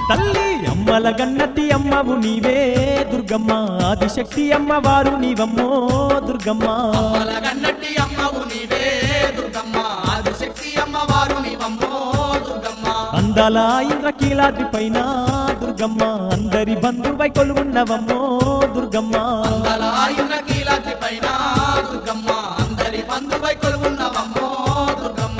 తల్లి అమ్మల గన్నతి అమ్మవు నీవే దుర్గమ్మ ఆదిశక్తి అమ్మవారు నీవమ్మో దుర్గమ్మ అమ్మల గన్నటి అమ్మవు నీవే దుర్గమ్మ ఆదిశక్తి అమ్మవారు నీవమ్మో దుర్గమ్మ అందాల ఇంద్రకీలాద్రి పైన దుర్గమ్మ అందరి బంధువై కొలువున్నవమ్మో దుర్గమ్మ అందల ఇంద్రకీలాద్రి పైన దుర్గమ్మ అందరి బంధువై కొలువున్నవమ్మో దుర్గమ్మ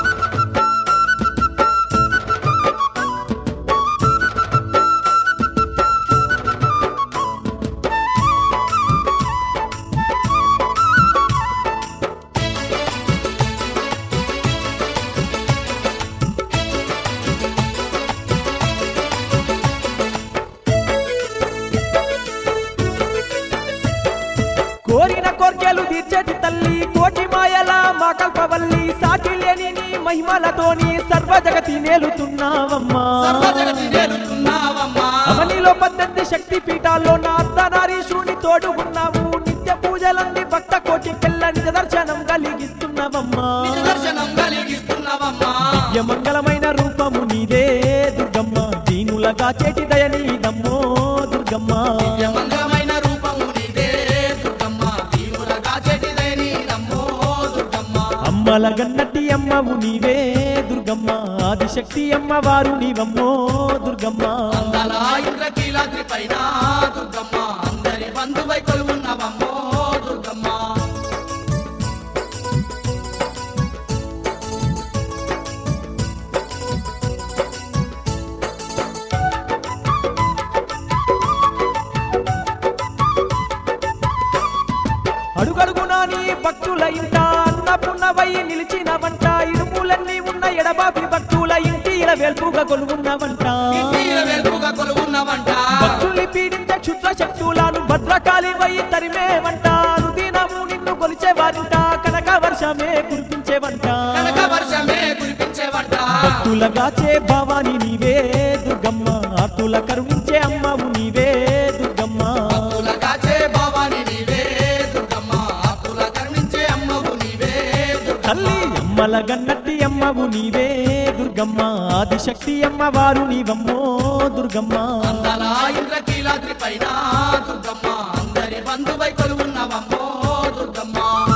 కోరిన కోర్కెలు తీర్చేటి తల్లి కోటి మాయల మా కల్పవల్లి సాటి లేని నీ మహిమలతోని సర్వ జగతి నేలుతున్నావమ్మా సర్వజగతి నేలుతున్నావమ్మా అవనిలో 18 శక్తి పీఠాల్లో నా అర్ధనారీశుని తోడుకున్నావు నిత్య పూజలన్నీ భక్త కోటికెళ్ళ నిజ దర్శనం కలిగిస్తున్నావమ్మా నిజ దర్శనం కలిగిస్తున్నావమ్మా మంగళమైన రూపము నీదే దుర్గమ్మ దీనులగా చేటి దయ నీదమ్మో దుర్గమ్మ మంగళమైన రూపము నీదే దుర్గమ్మ దీనులగా చేటిదై నీదమ్మో దుర్గమ్మ అమ్మల గన్నటి అమ్మవు నీవే దుర్గమ్మ ఆదిశక్తి అమ్మవారు నీవమ్మో దుర్గమ్మ అందల ఇంద్రకీలాద్రి పైన దుర్గమ్మ అందరి బంధువై కొలువున్నవమ్మో దుర్గమ్మ అడుగడుగునా నీ భక్తుల ఇంట అన్నపున్నవై నిలిచిన వంట ఇరుములన్నీ ఉన్న ఎడబాపి భక్తుల ఇంటి వేల్పుగా కొలువున్నవంట ఇంటిల వెలుగుగా కొలువున్నవంట భక్తుల్ని పీడించే క్షుద్ర శక్తులను భద్రకాళి వై తరిమే వంట అనుదినము నిన్ను కొలిచే వారింట కనక వర్షమే కురిపించేవంట కనక వర్షమే కురిపించేవంట భక్తులగాచే భవాని నీవే దుర్గమ్మ ఆర్తుల కరుణించే అమ్మవు నీవే దుర్గమ్మ భక్తులగాచే భవాని నీవే దుర్గమ్మ ఆకుల కరుణించే అమ్మవు నీవే దుర్గమ్మ తల్లి అమ్మల గన్నట్టి అమ్మవు నీవే దుర్గమ్మ ఆదిశక్తి అమ్మవారు నీవమ్మో దుర్గమ్మ అందల ఇంద్రకీలాద్రి పైన దుర్గమ్మ అందరి బంధువై కొలువున్నవమ్మో దుర్గమ్మ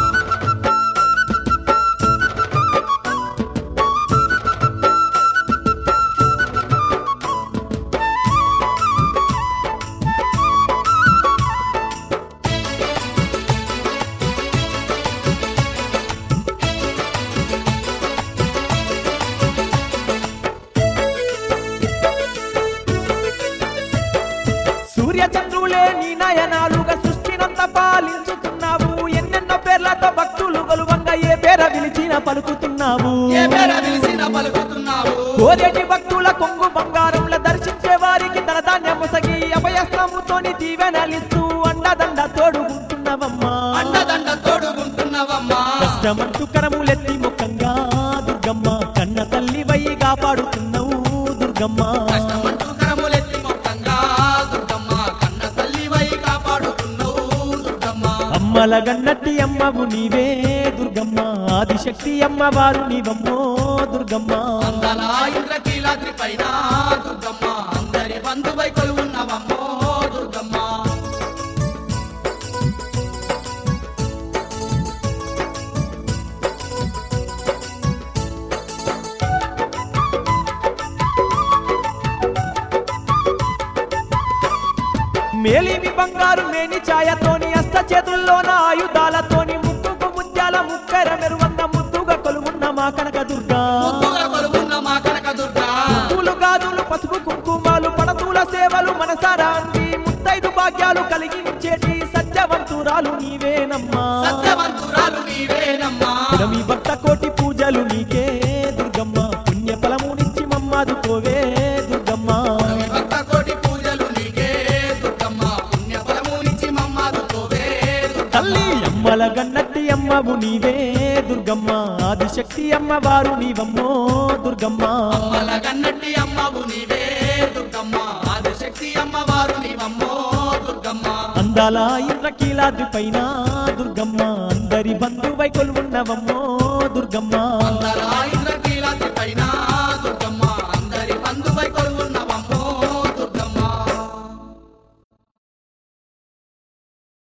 సూర్య చంద్రులే నీ నయనాలుగా సృష్టినంత పాలించుతున్నావు ఎన్నెన్నో పేర్లతో భక్తులు కొలువంగా ఏ పేర పిలిచిన పలుకుతున్నావు ఏ పేర పిలిచిన పలుకుతున్నావు కోరేటి భక్తుల కొంగు బంగారంలో దర్శించే వారికి ధనధాన్యం ముసగి అభయస్త్రముతోని దీవెనలిస్తూ అండదండ తోడుకుంటున్నావమ్మా అండదండ తోడుకుంటున్నావమ్మా కష్టమంటూ కరములెత్తి ముఖంగా దుర్గమ్మ కన్న తల్లి వై కాపాడుతున్నావు దుర్గమ్మ కష్టమంటూ కరములెత్తి మొత్తంగా దుర్గమ్మ కన్న తల్లివై కాపాడుతున్నావు దుర్గమ్మ అమ్మల గన్నట్టి అమ్మవు నీవే దుర్గమ్మ ఆదిశక్తి అమ్మవారు నీవమ్మో దుర్గమ్మ అందల ఇంద్రకీలాద్రి పైన దుర్గమ్మ అందరి బంధువై కొలువున్నవమ్మో దుర్గమ్మ మేలిమి బంగారు మేని ఛాయతోని అష్ట చేతుల్లోన ఆయుధాలతోని ముక్కుకు ముత్యాల ముక్కర మెరువంద ముద్దుగా కొలువున్న మా కనక దుర్గా ముద్దుగా కొలువున్న మా కనక దుర్గా పూలు గాజులు పసుపు కుంకుమాలు పడతుల సేవలు మనసారా అంది ముత్తైదు భాగ్యాలు కలిగించేటి సత్యవంతురాలు నీవేనమ్మా సత్యవంతురాలు నీవేనమ్మా మీ భక్త కోటి పూజలు నీకే దుర్గమ్మ పుణ్య ఫలమునిచ్చి మమ్మాదుకోవే దుర్గమ్మ భక్త కోటి పూజలు నీకే దుర్గమ్మ పుణ్య ఫలమునిచ్చి మమ్మాదుకోవే తల్లి అమ్మల గన్నట్టి అమ్మవు నీవే దుర్గమ్మ ఆదిశక్తి అమ్మవారు నీవమ్మో దుర్గమ్మ అమ్మల గన్నట్టి అమ్మవు నీవే దుర్గమ్మ ఆదిశక్తి అమ్మవారు నీవమ్మో దుర్గమ్మ అందాల ఇంద్రకీలాద్రి పైన దుర్గమ్మ అందరి బంధువై కొలువున్నవమ్మో దుర్గమ్మ అందల